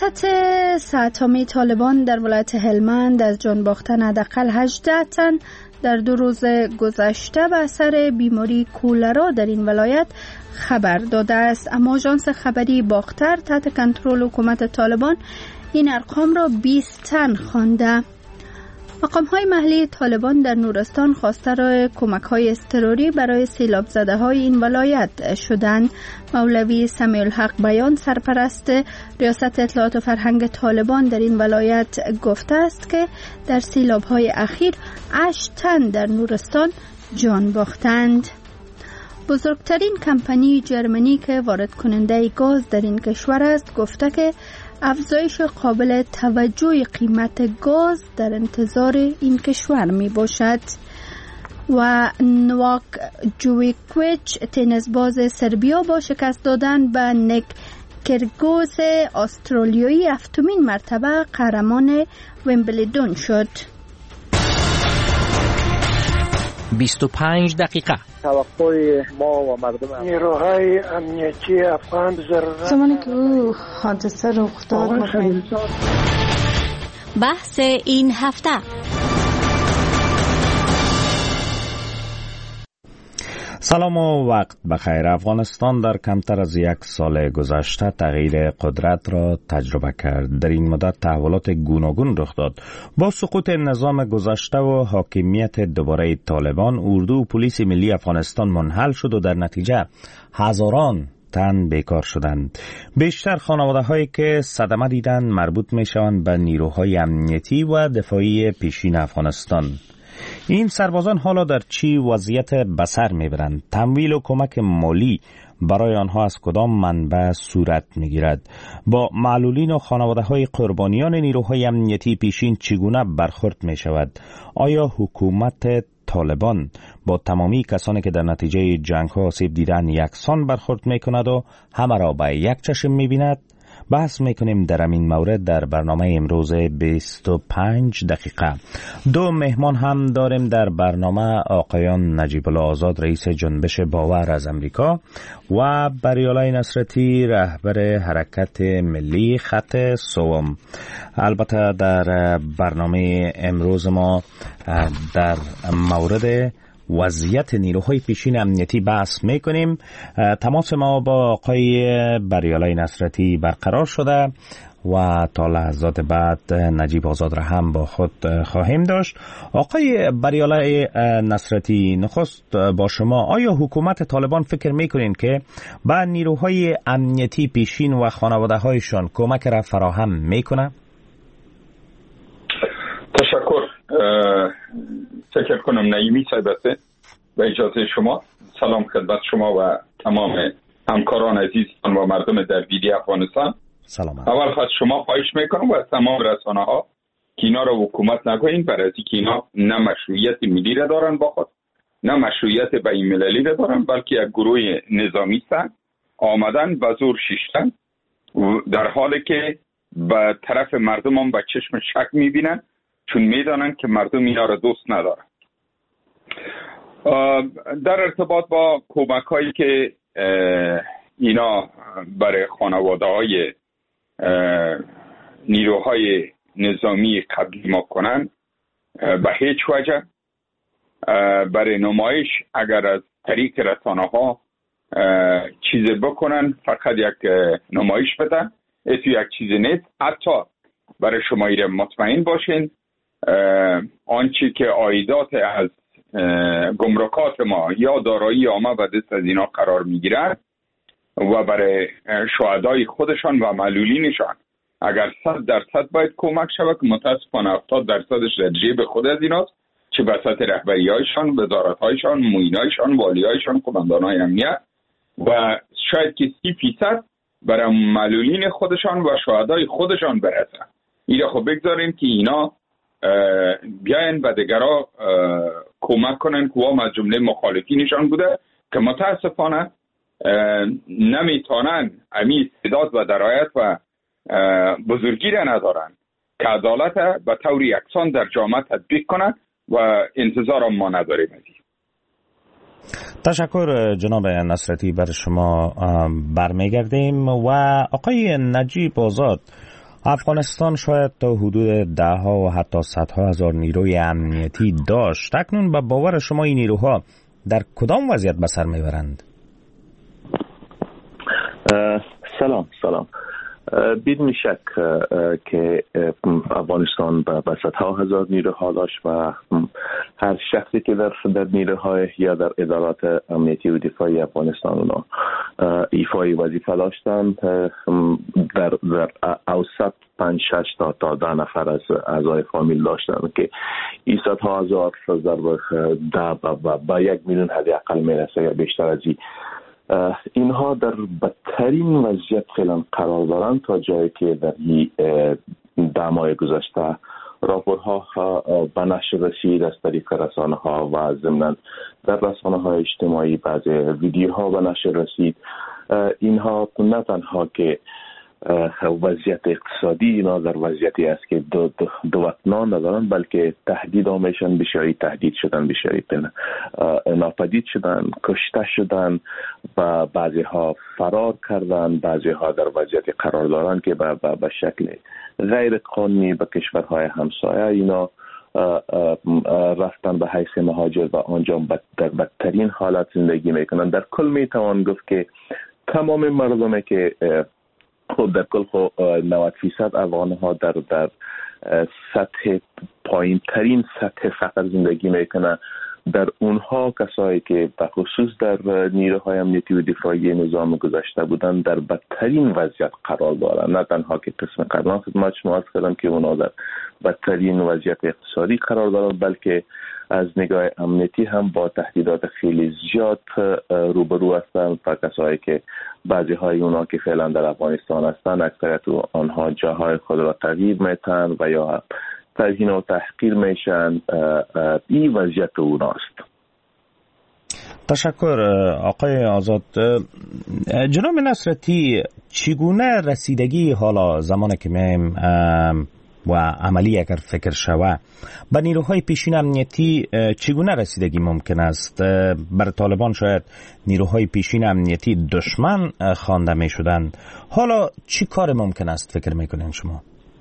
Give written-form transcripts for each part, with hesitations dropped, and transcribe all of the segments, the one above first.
ریاست ساعتامی طالبان در ولایت هلمند از جان باختن حداقل 18 تن در 2 روز گذشته به اثر بیماری کولرا در این ولایت خبر داده است. اما آژانس خبری باختر تحت کنترل حکومت طالبان این ارقام را 20 تن خوانده. مقام‌های محلی طالبان در نورستان خواستار کمک‌های اضطراری برای سیلاب زده‌های این ولایت شدند. مولوی سمیع الحق بیان سرپرست ریاست اطلاعات و فرهنگ طالبان در این ولایت گفته است که در سیلاب‌های اخیر 8 تن در نورستان جان باختند. بزرگترین کمپانی جرمنی که وارد کننده گاز در این کشور است گفته که افزایش قابل توجه قیمت گاز در انتظار این کشور می باشد. و نواک جویکویچ تنیسباز سربیا با شکست دادن به نیک کرگوز استرالیایی 7مین مرتبه قهرمان ویمبلدون شد. 25 دقیقه توقع ما و مردم نیروهای امنیتی افغان ضرورت زمانی که او حادثه رخ داد بحث این هفته. سلام و وقت بخیر. افغانستان در کمتر از 1 سال گذشته تغییر قدرت را تجربه کرد. در این مدت تحولات گوناگون رخ داد. با سقوط نظام گذشته و حاکمیت دوباره طالبان، اردو و پلیس ملی افغانستان منحل شد و در نتیجه هزاران تن بیکار شدند. بیشتر خانواده هایی که صدمه دیدند مربوط می شوند به نیروهای امنیتی و دفاعی پیشین افغانستان. این سربازان حالا در چی وضعیت بسر میبرند؟ تمویل و کمک مالی برای آنها از کدام منبع صورت میگیرد؟ با معلولین و خانواده های قربانیان نیروهای امنیتی پیشین چگونه برخورد می شود؟ آیا حکومت طالبان با تمامی کسانی که در نتیجه جنگ ها آسیب دیدن یکسان برخورد می کند و همه را به یک چشم می بیند؟ بحث میکنیم در این مورد در برنامه امروز 25 دقیقه. 2 مهمان هم داریم در برنامه: آقایان نجیب الله آزاد رئیس جنبش باور از امریکا و بریالای نصرتی رهبر حرکت ملی خط سوم. البته در برنامه امروز ما در مورد وضعیت نیروهای پیشین امنیتی بحث میکنیم. تماس ما با آقای بریالای نصرتی برقرار شده و تا لحظات بعد نجیب آزاد را هم با خود خواهیم داشت. آقای بریالای نصرتی، نخست با شما، آیا حکومت طالبان فکر میکنین که با نیروهای امنیتی پیشین و خانواده هایشان کمک را فراهم میکنه؟ تشکر. فکر کنم نعیمی صاحبته و اجازه شما. سلام خدمت شما و تمام همکاران عزیزتان و مردم درگیری افغانستان. سلام. اول خواهد شما خواهش میکنم و تمام رسانه ها که اینا را حکومت نگوین، برای اینکه اینا نه مشروعیت ملی را دارن با خود، نه مشروعیت بین المللی را دارن، بلکه یک گروه نظامی هستند آمدن به زور شیشتن، در حالی که به طرف مردم هم به چشم شک میبینن، چون میدانن که مردم اینا را دوست ندارن. در ارتباط با کمک هایی که اینا برای خانواده های نیروهای نظامی قبلی ما کنن، به هیچ وجه برای نمایش اگر از طریق رسانه ها چیز بکنن، فقط یک نمایش بدن، اتو یک چیز نیست. حتی برای شما ایره مطمئن باشین آنچه که عایدات از گمرکات ما یا دارایی عامه به دست از اینا قرار میگیرد و برای شهدای خودشان و معلولینشان اگر 100% باید کمک شود، که متاسفانه 70%ش در جیب خود از ایناست، چه بساط رهبری هایشان، وزارت هایشان، معین هایشان، والی هایشان، قماندان های امنیت، و شاید که 30% برای معلولین خودشان و شهدای خودشان برسه. اینا خب بگذاریم که اینا بیاین و دیگرها کمک کنن که هم از جمله مخالفینشان بوده که متاسفانه نمیتونن امی استعداد و درایت و بزرگی را ندارن که عدالت به طور یکسان در جامعه تطبیق کنن و انتظار ما نداریم. تشکر جناب نصرتی، بر شما برمیگردیم. و آقای نجیب آزاد، افغانستان شاید تا حدود 10 ها و حتی 100 هزار نیروی امنیتی داشت. اکنون به باور شما این نیروها در کدام وضعیت به سر میبرند؟ سلام. بدون شک که افغانستان به 100 هزار نیروها داشت و هر شخصی که در نیروهای یا در ادارات امنیتی و دفاعی افغانستان اونا ایفای وظیفه داشتن، در اوسط 5-6 تا 10 نفر از اعضای فامیل داشتن که این 100 هزار ضرب 10 به 1 میلیون حداقل میرسه یا بیشتر از این. اینها در بدترین وضعیت فعلا قرار دارند تا جایی که در این 10 ماه گذشته راپورها به نشر رسید از طریق رسانه ها و ضمن در رسانه های اجتماعی بعضی ویدیوها به نشر رسید. اینها نه تنها که وضعیت اقتصادی اینا در وضعیتی است که دو وطنان ندارن، بلکه تهدید آمیشن بشری، تهدید شدن بشری، ناپدید شدن، کشته شدن و بعضی ها فرار کردن، بعضی ها در وضعیتی قرار دارن که به شکل غیر قانونی به کشورهای همسایه اینا رفتن به حیث مهاجر و آنجا در بدترین حالت زندگی میکنن. در کل میتوان گفت که تمام مردمی که خب در کل 90% افغان‌ها در سطح پایین ترین سطح فقر زندگی میکنن. در اونها کسایی که به خصوص در نیروهای امنیتی و دفاعی نظام گذشته بودن در بدترین وضعیت قرار دارن. نه تنها که قسم قبلا خدمت شما عرض کردم که اونا در بدترین وضعیت اقتصادی قرار دارن، بلکه از نگاه امنیتی هم با تهدیدات خیلی زیاد روبرو هستند و کسایی که بعضی های اونا که فعلا در افغانستان هستند اکثریت آنها جاهای خود را تغییر میتن و یا توهین و تحقیر میشن. این وضعیت اوناست. تشکر آقای آزاد. جناب نصرتی، چگونه رسیدگی حالا زمانی که میم و عملی اگر فکر شوه به نیروهای پیشین امنیتی چگونه رسیدگی ممکن است؟ بر طالبان شاید نیروهای پیشین امنیتی دشمن خوانده می شدند. حالا چی کار ممکن است فکر میکنین شما؟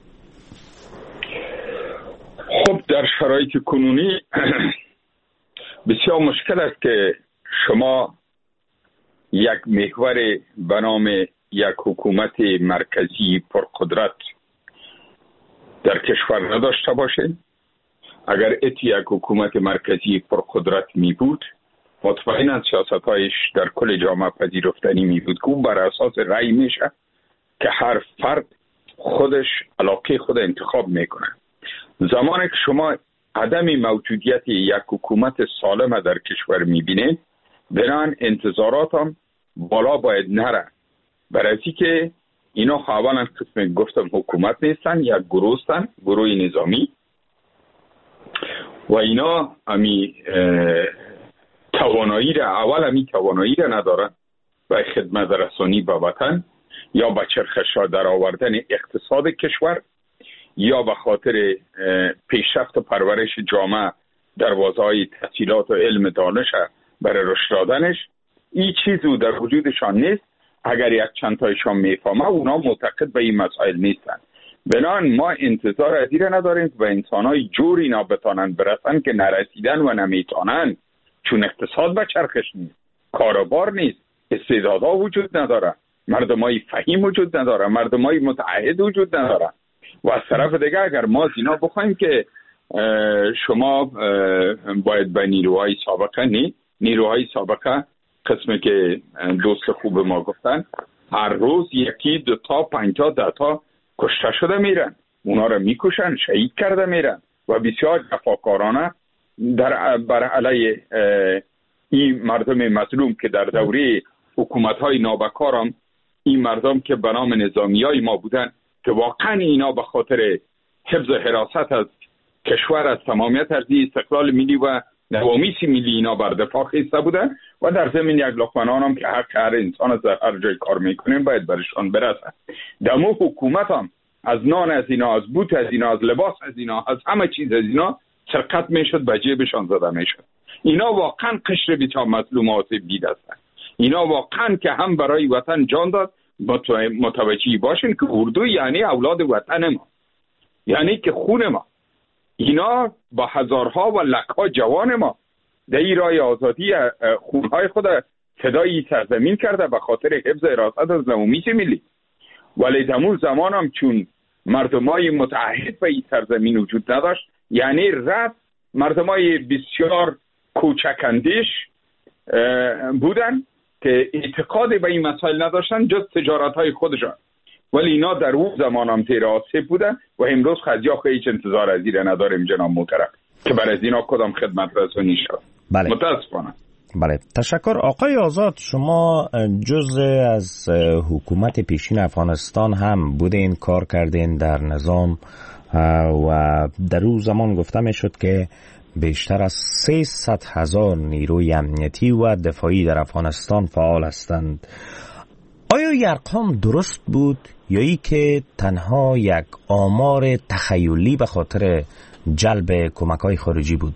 خب در شرایط کنونی بسیار مشکل است که شما یک محور به نام یک حکومت مرکزی پرقدرت در کشور نداشته باشید. اگر یک حکومت مرکزی پرقدرت می بود مطمئنا سیاست‌هایش در کل جامعه پذیرفتنی می بود که اون بر اساس رأی میشه که هر فرد خودش علاقه خود انتخاب میکنه. زمانی که شما عدم موجودیت یک حکومت سالم در کشور میبینید بنان انتظارات هم بالا باید نره، برای که اینا اولا قسم گفتم حکومت نیستن، یک گروه هستن، گروه نظامی و اینا همی توانایی را ندارن و خدمت رسانی به وطن یا به چرخش را در آوردن اقتصاد کشور یا به خاطر پیشرفت و پرورش جامعه در حوزه‌های تحصیلات و علم دانش برای رشد دادنش. این چیزی در وجودشان نیست. اگر یک چند تایشان میفهمه اونا معتقد به این مسائل نیستن. بنان ما انتظار از این نداریم که به انسان‌های جوری بتانن برسن که نرسیدن و نمیتونن، چون اقتصاد به چرخش نیست، کاروبار نیست، استعدادها وجود نداره، مردمای فهیم وجود نداره، مردمای متعهد وجود نداره. و از طرف دیگه اگر ما اینا بخوایم که شما باید به نیروهای سابقه قسمی که دوست خوب ما گفتن هر روز 1 2 تا 5 تا 10 تا کشته شده میرن، اونا رو میکشن، شهید کرده میرن و بسیار جفاکارانه بر علیه این مردم مظلوم که در دوره حکومت‌های نابکار هم این مردم که به نام نظامیای ما بودن که واقعا اینا به خاطر حفظ حراست از کشور، از تمامیت ارضی استقلال ملی و نوامیس ملی اینا بر دفاع خیسته بودن و در ضمن یک لقمه نان هم که حق هر انسان از هر جای کار میکنیم باید برشان برسه. دمو حکومت هم از نان از اینا، از بوت از اینا، از لباس از اینا، از همه چیز از اینا سرقت میشد، به جیبشان زده میشد. اینا واقعا قشر بسیار مظلومات دید هستند. اینا واقعا که هم برای وطن جان داد متوجه باشین که اردو یعنی اولاد وطن ما، یعنی که خون ما، اینا با هزارها و لکها جوان ما در این راه آزادی خونهای خود فدای سرزمین کرده به خاطر حفظ حراست از نومیس ملی. ولی دمون زمان هم چون مردمای متعهد به این سرزمین وجود نداشت، یعنی رفت مردمای بسیار کوچکندیش بودن که اعتقاد به این مسائل نداشتن جز تجارت های خودشان، ولی اینا در اون زمان هم تیر آسیب بودن و امروز خزیاخ هیچ انتظار از این نداریم جناب محترم که بر از اینا کدام خدمت رسانی شد. بله. متاسفانه. بله، تشکر. آقای آزاد، شما جزء از حکومت پیشین افغانستان هم بودین، کار کردین در نظام و در اون زمان گفته می شد که بیشتر از 300,000 نیروی امنیتی و دفاعی در افغانستان فعال هستند. آیا این ارقام درست بود یا ای که تنها یک آمار تخیلی به خاطر جلب کمک‌های خارجی بود؟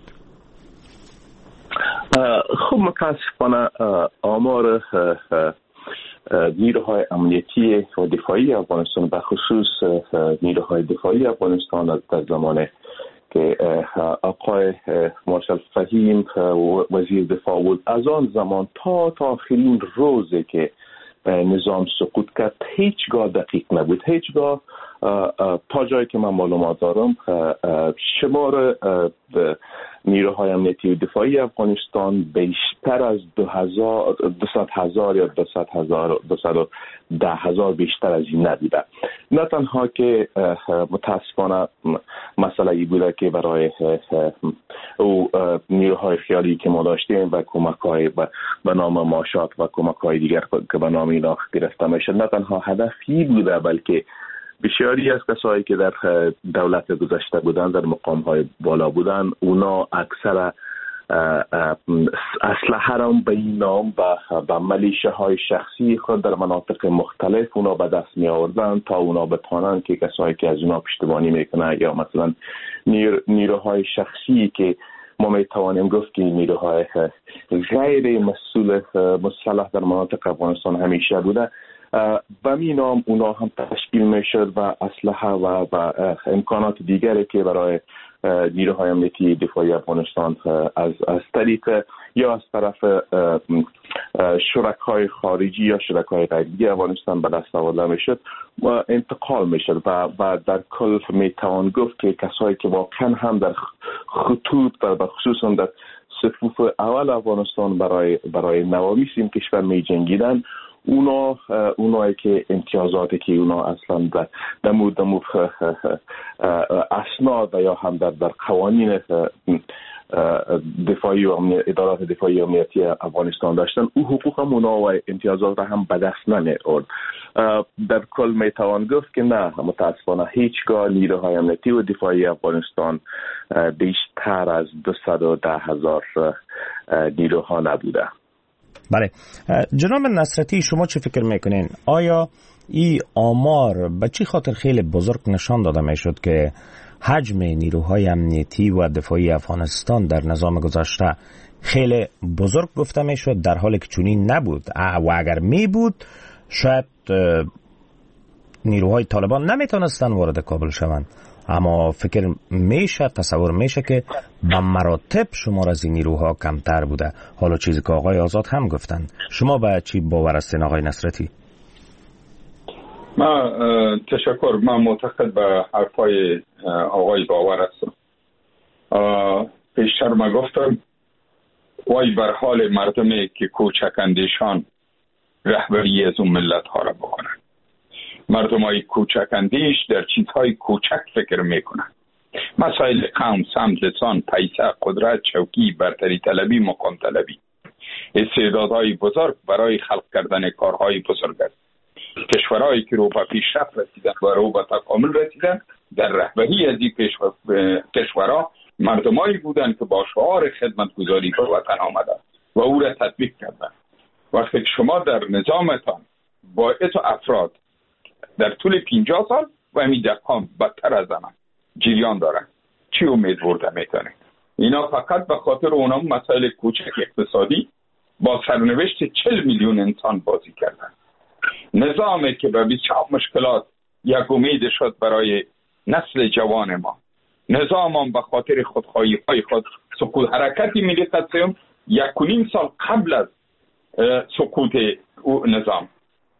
خب متاسفانه آمار نیروهای امنیتی و دفاعی افغانستان، به خصوص نیروهای دفاعی افغانستان در زمانه که آقای مارشال فهیم وزیر دفاع بود، از آن زمان تا آخرین روزی که نظام سقوط کرد هیچگاه دقیق نبود. هیچگاه تا جایی که من معلومات دارم شمار نیروهای امنیتی و دفاعی افغانستان بیشتر از 200,000 یا 210,000 بیشتر از این نبوده. نه تنها که متاسفانه مسئله ای بوده که برای او نیروهای خیالی که ما داشتیم و کمک‌های به نام ماشات و کمک‌های دیگر که به نام اینا گرفته میشد، نه تنها هدفی بوده بلکه بسیاری از کسایی که در دولت گذشته بودن، در مقام‌های بالا بودن، اونا اکثر اسلحه را به این نام به ملیشه شخصی خود در مناطق مختلف اونا به دست می آوردن تا اونا بتوانند که کسایی که از اونا پشتیبانی میکنه یا مثلا نیروهای شخصی که ما می توانیم گفت که نیروهای غیر مسلح در مناطق افغانستان همیشه بوده، به می نام اونا هم تشکیل می شد و اسلحه و امکانات دیگری که برای نیروهای امنیتی دفاعی افغانستان از طریق یا از طرف شرکای خارجی یا شرکای غیری افغانستان به دست آورده می شد و انتقال می شد و در کل می توان گفت که کسایی که واقعا هم در خطوط و خصوصا در صفوف اول افغانستان برای نوامیس این کشور می جنگیدن، اونایی که امتیازاتی که اونا اصلا در مورد اسناد یا هم در قوانین دفاعی و ادارات دفاعی امنیتی افغانستان داشتن، او حقوق هم اونا و امتیازات را هم به دست نمی آورد. در کل می توان گفت که نه، متاسفانه هیچگاه نیروهای امنیتی و دفاعی افغانستان بیشتر از 210,000 نیروها نبوده. بله، جناب نصرتی، شما چه فکر میکنین؟ آیا این آمار به چی خاطر خیلی بزرگ نشان داده میشد که حجم نیروهای امنیتی و دفاعی افغانستان در نظام گذشته خیلی بزرگ گفته میشد، در حالی که چنین نبود و اگر می بود شاید نیروهای طالبان نمیتونستن وارد کابل شوند، اما فکر میشه، تصور میشه که به مراتب شمار از این نیروها کمتر بوده. حالا چیزی که آقای آزاد هم گفتن، شما به چی باور هستین آقای نصرتی؟ تشکر. من معتقد به حرفای آقای باور هستم. پیشتر ما گفتم وای بر حال مردمی که کوچکندیشان رهبری از اون ملت ها را بکنن. مردمای کوچکندیش در چیزهای کوچک فکر میکنن. مسائل قوم، سمت، لسان، پیسه، قدرت، چوکی، برتری طلبی، مقام طلبی، استعدادهای بزرگ برای خلق کردن کارهای بزرگ است. کشورهایی که رو به پیشرفت رسیدن و رو به تکامل رسیدن، در رهبری از این کشورها مردمایی بودند که با شعار خدمتگزاری به وطن آمدند و او را تطبیق کردند. وقتی شما در نظامتان با اتو افراد در طول 50 سال و همین دقام بدتر از زمان جریان دارن، چی امید برده میتونه؟ اینا فقط به خاطر اونا مسائل کوچک اقتصادی با سرنوشت 40 میلیون انسان بازی کردن. نظامی که به بسیار مشکلات یک امید شد برای نسل جوان ما. نظام هم به خاطر خودخواهی های خود سقوط. حرکت ملی قدسیون 1.5 سال قبل از سقوط نظام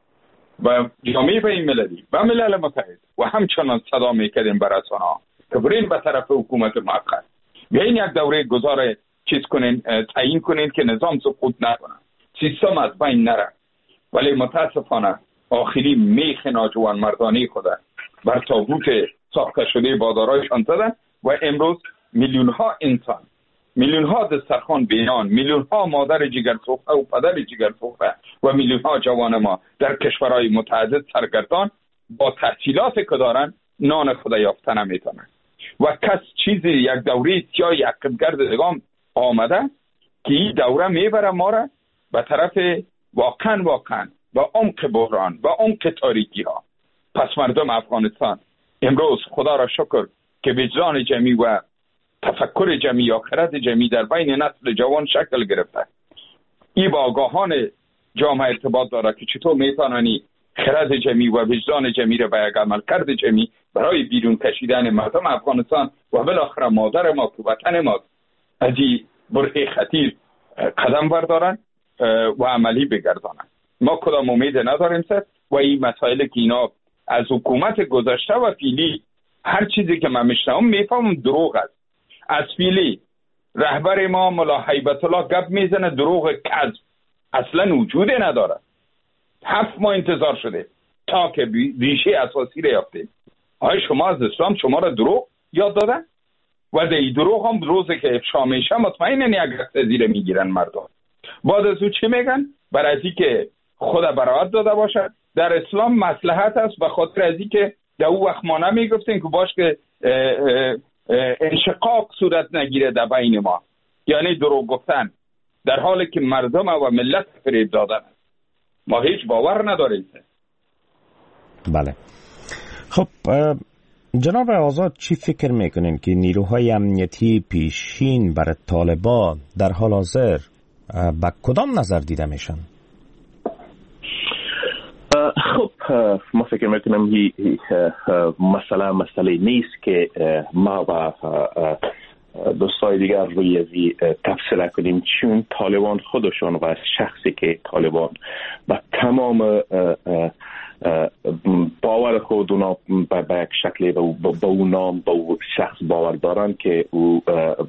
و جامعه بین‌المللی و ملل متحد و همچنان صدا میکردیم بر رسانه‌ها که برین به طرف حکومت موقت، بیاین یک دوره گذار چیز کنین، تعیین کنین که نظام سقوط نکنه، سیستم از بین نره. ولی متاسفانه آخری میخ ناجوان مردانه خود بر تابوت ساخته شده بازارایشان زدن و امروز میلیون ها انسان، میلیون ها دسترخوان بینان، میلیون ها مادر جگرسوخته و پدر جگرسوخته و میلیون ها جوان ما در کشورهای متعدد سرگردان با تحصیلات که دارن نان خود یافته نمیتونن و کس چیزی یک دوره سیاه عقب‌گرد دگام آمده که این دوره میبره ما را به طرف واقعا با عمق بحران، با عمق تاریکی ها. پس مردم افغانستان امروز خدا را شکر که وجدان جمعی و تفکر جمعی یا خرد جمعی در بین نسل جوان شکل گرفته. این با آگاهان جامعه ارتباط داره که چطور میتونانی خرد جمعی و وجدان جمعی را به یک عملکرد جمعی برای بیرون کشیدن مردم افغانستان و بالاخره مادر ما که وطن ما از این بره خطیر قدم بردارن و عملی بگردانن. ما کدام امید نداریم سر و این مسائل که اینا از حکومت گذشته و فعلی هر چیزی که من میشنم میفهمم دروغ است. از فعلی رهبر ما ملا هیبت الله گپ میزنه دروغ کذب اصلا وجود نداره. 7 ماه انتظار شده تا که ریشه اساسی را یافتیم. آیا شما از اسلام شما را دروغ یاد دادن؟ و این دروغ هم روزی که افشا میشه مطمئناً یک رخت زیر میگیرن مردم. بعد از او چی میگن؟ برای از اینکه خود برائت داده باشه در اسلام مصلحت است، به خاطر از اینکه در اون وقت ما نمیگفتیم که باش که انشقاق صورت نگیره در بین ما، یعنی دروغ گفتن در حالی که مردم و ملت فریب دادن. ما هیچ باور نداریم. بله. خب جناب آزاد چی فکر میکنین که نیروهای امنیتی پیشین برای طالبان در حال حاضر با کدام نظر دیده میشن؟ خب ما فکر میکنم مسئله نیست که ما و دوستای دیگر روی تفسیر کنیم، چون طالبان خودشون و شخصی که طالبان با تمام باور خود اونا به یک شکلی به اون نام به اون شخص باور دارن که او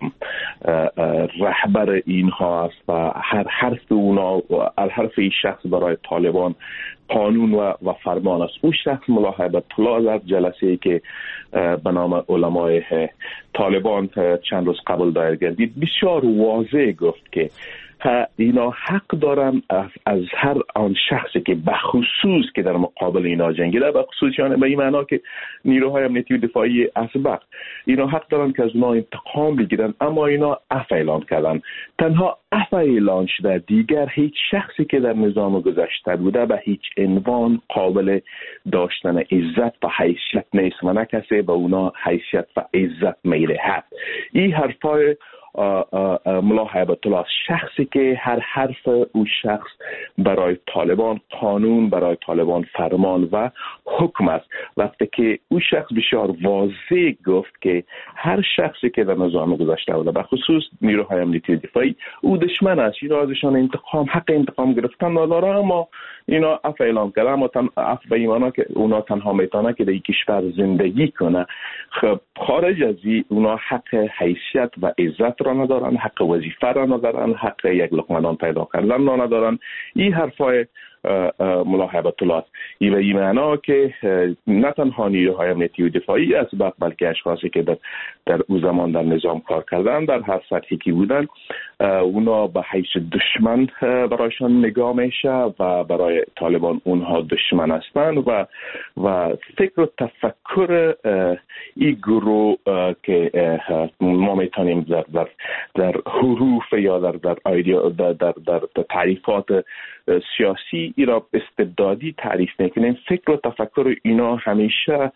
رهبر اینها است و هر حرف اونا و هر حرف این شخص برای طالبان قانون و فرمان است. او شخص ملا هیبت الله از جلسه‌ای که به نام علمای طالبان چند روز قبل دایر گردید بسیار واضح گفت که اینا حق دارن از هر آن شخصی که بخصوص که در مقابل اینا جنگیده، بخصوص یعنی به این معنا که نیروهای امنیتی و دفاعی اسبق، اینا حق دارن که از اونا انتقام بگیرن، اما اینا عفو اعلان کردن. تنها عفو اعلان شده، دیگر هیچ شخصی که در نظام گذشته بوده به هیچ عنوان قابل داشتن عزت و حیثیت نیست و نه کسی به اونا حیثیت و عزت میدهد. این حرفای ملا هیبت الله، شخصی که هر حرف او شخص برای طالبان قانون، برای طالبان فرمان و حکم است. وقتی که او شخص بسیار واضح گفت که هر شخصی که در نظام گذشته بوده به خصوص نیروهای امنیتی دفاعی او دشمن است، اینا ازشان حق انتقام گرفتن نداره، اما اینا عفو اعلان کردن، اما عفو به ایمانا که اونا تنها میتونه که در این کشور زندگی کنه. خب خارج از این اونا حق حیثیت و عزت را ندارن، حق وظیفه را ندارن، حق یک لقمه نان پیدا کردن را ندارن. این حرفای ملا هیبت الله است. این به این معنا که نه تنها نیروهای امنیتی و دفاعی اسبق بلکه اشخاصی که در او زمان در نظام کار کردن در هر سطحی که بودن اونا به حیث دشمن برایشان نگاه میشه و برای طالبان اونها دشمن هستند و فکر و تفکر این گروه که ما میتونیم در حروف یا در تعریفات سیاسی ای را استبدادی تعریف میکنیم، فکر و تفکر اینا همیشه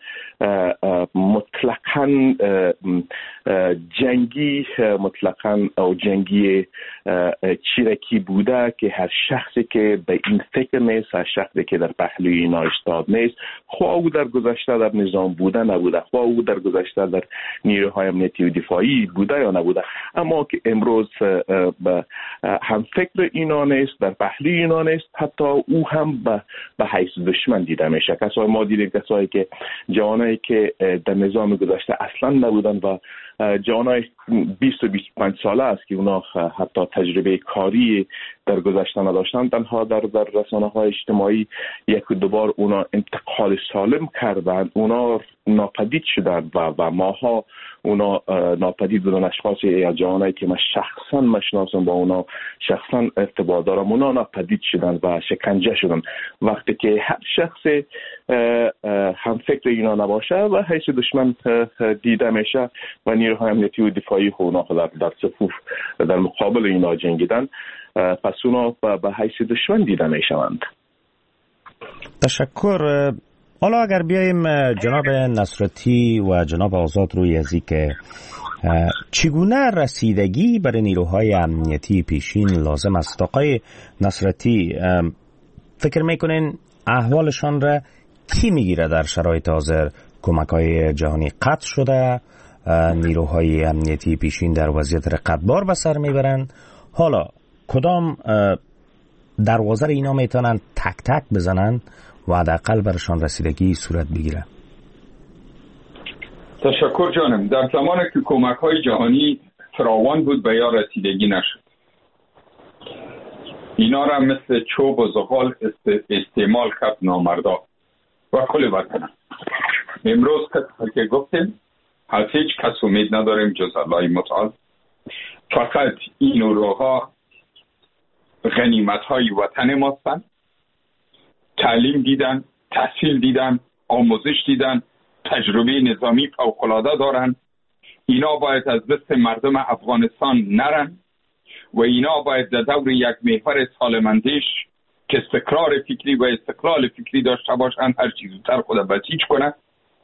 مطلقاً جنگی او جنگی چیرکی بوده که هر شخصی که به این فکر نیست، هر شخصی که در پهلوی اینا ایستاد نیست، خواه او در گذشته در نظام بوده نبوده، خواه او در گذشته در نیروهای امنیتی و دفاعی بوده یا نبوده، اما که امروز هم فکر اینا نیست، در پهلوی اینا نیست، حتی او هم به حیث دشمن دیده میشه. کسایی ما دیدیم کسایی که جوانایی که در نظام گذشته اصلا نبودن و جوانای 20 و 25 ساله است که اونا حتی تجربه کاری در گذشته نداشتن، تنها در رسانه‌های اجتماعی یک و دوبار اونا انتقال سالم کردن، اونا ناپدید شدن و ماها اونا ناپدید بودن. اشخاصی یا جوانایی که من شخصا مشناسم با اونا شخصا ارتباط دارم، اونا ناپدید شدن و شکنجه شدن. وقتی که هر شخص هم فکر اینا نباشه و حیث دشمن دیده میشه و نیروهای امنیتی و دفاعی اونا در صفوف در مقابل اینا جنگیدن، پس اونا به حیث دشمن دیده میشوند. تشکر. حالا اگر بیاییم جناب نصرتی و جناب آزاد روی ازی که چگونه رسیدگی برای نیروهای امنیتی پیشین لازم است؟ آقای نصرتی، فکر میکنین احوالشان را کی میگیره در شرایط حاضر؟ کمک‌های جهانی قطع شده، نیروهای امنیتی پیشین در وضعیت رقتبار به سر میبرن. حالا کدام دروازه اینا میتونن تک تک بزنن و حداقل برشان رسیدگی صورت بگیره؟ تشکر جانم. در زمانی که کمک‌های جهانی فراوان بود به یا رسیدگی نشد. اینا را مثل چوب و زغال استعمال کرد نامردا و کل وطن. امروز که گفتیم از هیچ کس امید نداریم جز الله متعال. فقط این نیروها غنیمت‌های وطن ماستن، تعلیم دیدن، تحصیل دیدن، آموزش دیدن، تجربه نظامی فوق‌العاده دارن. اینا باید از دست مردم افغانستان نرن و اینا باید در دور یک محور سالمندیش که استقرار فکری و استقلال فکری داشته باشن هر چیز زودتر خود بسیج کنن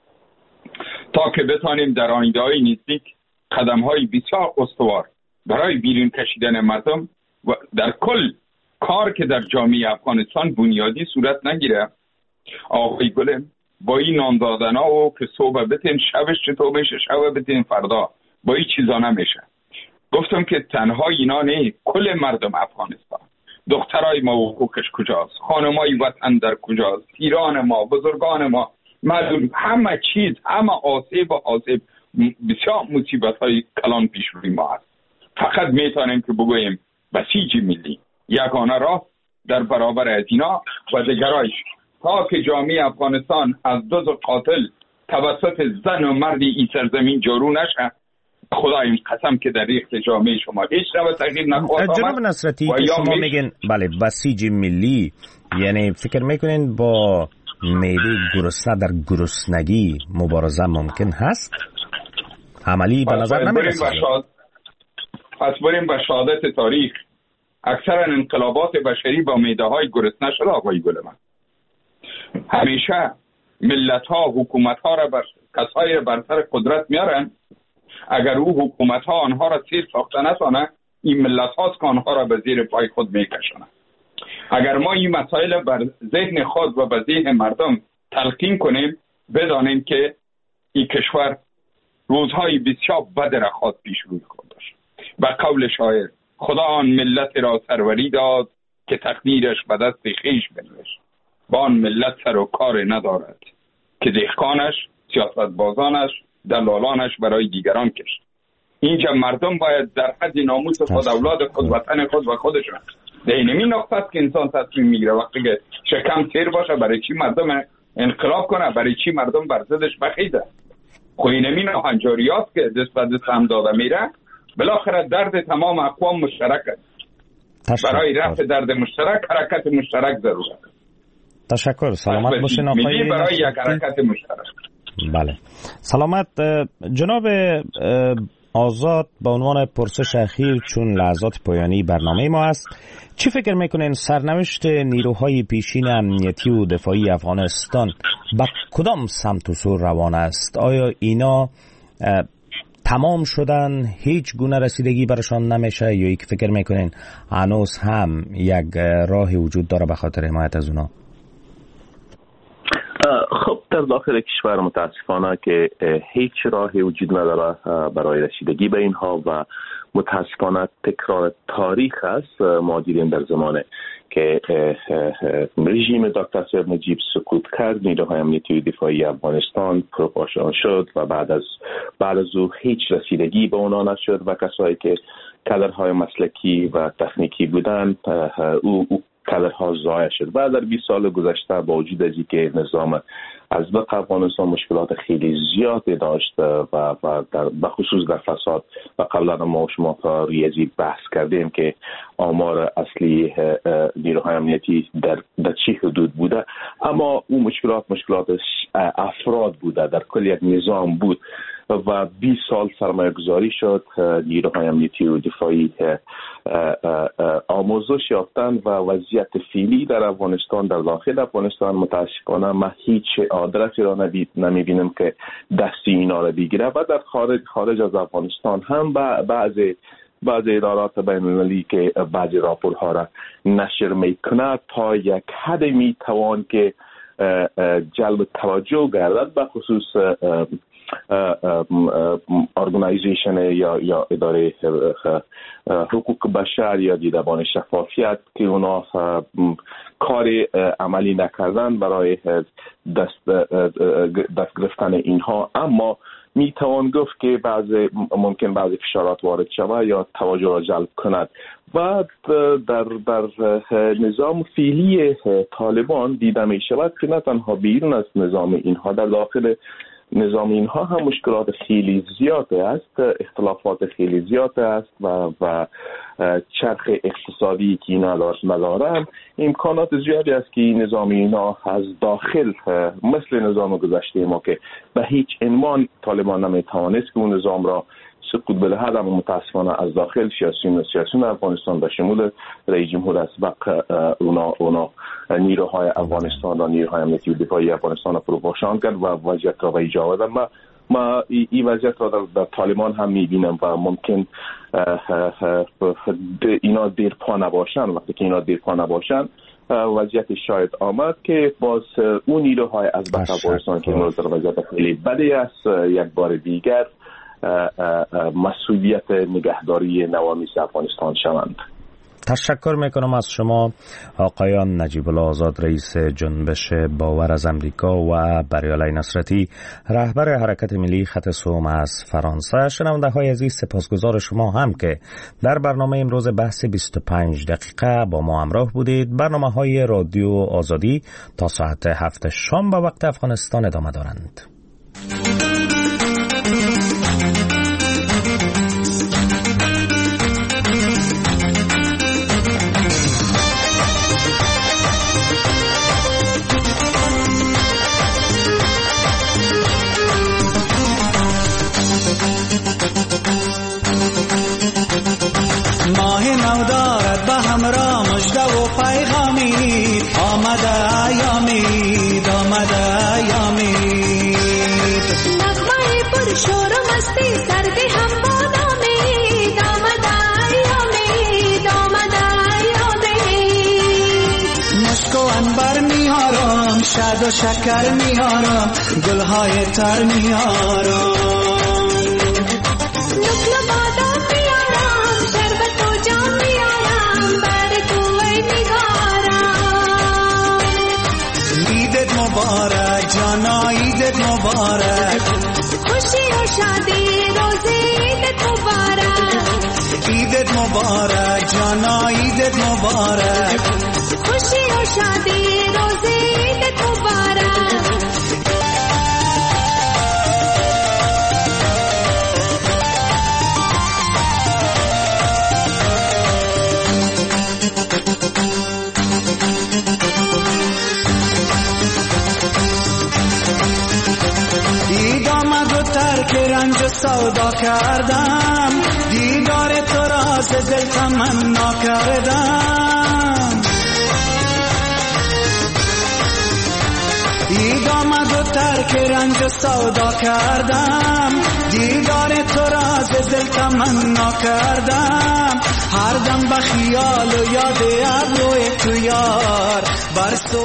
تا که بتانیم در آینده‌های نزدیک قدم‌های بسیار استوار برای بیرون کشیدن مردم و در کل کار که در جامعه افغانستان بنیادی صورت نگیره. آقای گلم با این نام دادن ها و که صبح بتین شبش چطور میشه، شب بتین فردا، با این چیزا نمیشه. گفتم که تنها اینا نه، کل مردم افغانستان، دخترای ما حقوقش کجاست، خانمای وطن در کجاست، ایران ما، بزرگان ما، مردم، همه چیز، همه آسیب و آسیب، بسیار مصیبت های کلان پیش روی ما هست. فقط میتونیم که بگوییم بسیج ملی یگانه راه در برابر از اینا و دیگرایش تا که جامعه افغانستان از دو قاتل توسط زن و مردی این سرزمین جارو نشه. خدایم قسم که در ریخت جامعه شما هیچ نوع تغییر نخواهد آمد. جناب نصرتی که شما میگن بله بسیج ملی، یعنی فکر میکنین با میده گرسنه در گرسنگی مبارزه ممکن هست؟ عملی به نظر نمیرسه. پس بریم به شهادت تاریخ. اکثر انقلابات بشری با میده های گرسنه شده آقای گلمان. همیشه ملت ها حکومت ها را بر کسایی را بر سر قدرت میارن. اگر او حکومت ها آنها را سیر ساخته نتانه، این ملت هاست که آنها را به زیر پای خود میکشانه. اگر ما این مسائل بر ذهن خود و به ذهن مردم تلقین کنیم، بدانیم که این کشور روزهای بسیار بد را خود پیش روی خود داشت. و قول شاعر خدا آن ملت را سروری داد که تقدیرش به دست خویش بنوشت. با آن ملت سر و کار ندارد که دهقانش، سیاستبازانش، دلالانش برای دیگران کشت. اینجا مردم باید در حد ناموس خود، اولاد خود، وطن خود و خودشون در این نقطه است که انسان تصمیم میگیره. وقتی که شکم تیر باشه برای چی مردم انقلاب کنه، برای چی مردم بر ضدش بخیزه. خو این هنجاریاست که دست به دست هم داده میره. بالاخره درد تمام اقوام مشترک است. برای رفع درد مشترک حرکت مشترک ضرورت است. تشکر. سلامت باشین آقای برای یک حرکت مشترک. بله سلامت. جناب آزاد به عنوان پرسش اخیر، چون لحظات پایانی برنامه ما است، چی فکر میکنین سرنوشت نیروهای پیشین امنیتی و دفاعی افغانستان به کدام سمت و سو روان است؟ آیا اینا تمام شدن، هیچ گونه رسیدگی برشان نمیشه، یا یک فکر میکنین هنوز هم یک راهی وجود داره به خاطر حمایت از اونا؟ خب در داخل کشور متاسفانه که هیچ راهی وجود نداره برای رسیدگی به اینها و متاسفانه تکرار تاریخ است. ما دیدیم در زمانه که رژیم دکتر صاحب نجیب سقوط کرد، نیروهای امنیتی دفاعی افغانستان پروپاشان شد و بعد از او هیچ رسیدگی به اونا نشد و کسایی که کادرهای مسلکی و تکنیکی بودند او کادرها ضایع شد. و در 20 سال گذشته با وجود از اینکه نظام ازبق افغانستان مشکلات خیلی زیادی داشت و به خصوص در فساد و قبلا ما و شما تا ریاضی بحث کردیم که آمار اصلی نیروهای امنیتی در چه حدود بوده، اما اون مشکلات افراد بوده، در کل یک نظام بود و 20 سال سرمایه گذاری شد. نیروهای امنیتی و دفاعی آموزش یافتن و وضعیت فعلی در افغانستان، در داخل افغانستان متاسفانه ما هیچ آدرسی را نمیبینیم که دستی اینا را بگیره و در خارج از افغانستان هم بعضی ادارات بین‌المللی که بعضی راپورها را نشر میکنه تا یک حد میتوان که جلب توجه گردد، به خصوص ارگانایزیشن یا اداره حقوق بشر یا دیدبان شفافیت که اونا کار عملی نکردن برای دست گرفتن اینها. اما می توان گفت که ممکن بعضی فشارات وارد شود یا توجه را جلب کند و در نظام فعلی طالبان دیده می شود که نه تنها بیرون از نظام اینها، در داخل نظام اینها هم مشکلات خیلی زیاده است، اختلافات خیلی زیاده است و چرخ اقتصادی که اینا ندارن، امکانات زیادی است که نظام اینا از داخل مثل نظام گذشته ما که به هیچ عنوان طالبان نمیتوانست که اون نظام را سقوط بده، اما متاسفانه از داخل سیاسیون افغانستان به شمول رئیس جمهور اسبق اونا نیروهای افغانستان و نیروهای امنیتی و دفاعی افغانستان را پروپاشان کرد و وضعیت را به ایجا آوردن. ما این وضعیت را در طالبان هم میبینم و ممکن اینا دیر پا نباشن. وقتی که اینا دیر پا نباشن وضعیت شاید آمد که باز اون نیروهای از افغانستان که در وضعیت خیلی بدی است یک بار دیگر مسئولیت نگهداری نوامیس افغانستان شوند. تشکر میکنم از شما آقایان نجیب الله آزاد، رئیس جنبش باور از امریکا، و بریالای نصرتی، رهبر حرکت ملی خط سوم از فرانسه. شنونده های عزیز، سپاسگزار شما هم که در برنامه امروز بحث 25 دقیقه با ما همراه بودید. برنامه های رادیو آزادی تا ساعت 7 شام به وقت افغانستان ادامه دارند. ماه نو دارد به همراه مژده و پیغامی، آمده ایامید نغمه پر شور و مستی سردی هم بادامید، آمده ایامید مشک و عنبر میارم، شاد و شکر میارم، گلهای تر میارم، مبارک، خوشی و شادی روزی عیدت مبارک، عیدت مبارک جانا، عیدت مبارک، خوشی و شادی روزی عیدت مبارک. رنج و سودا کردم، دیدار تو را ز دل تمنا کردم. عید آمد و ترک رنج و سودا کردم، دیدار تو را ز دل تمنا کردم. هر دم به خیال و یاد ابروی تو یار بر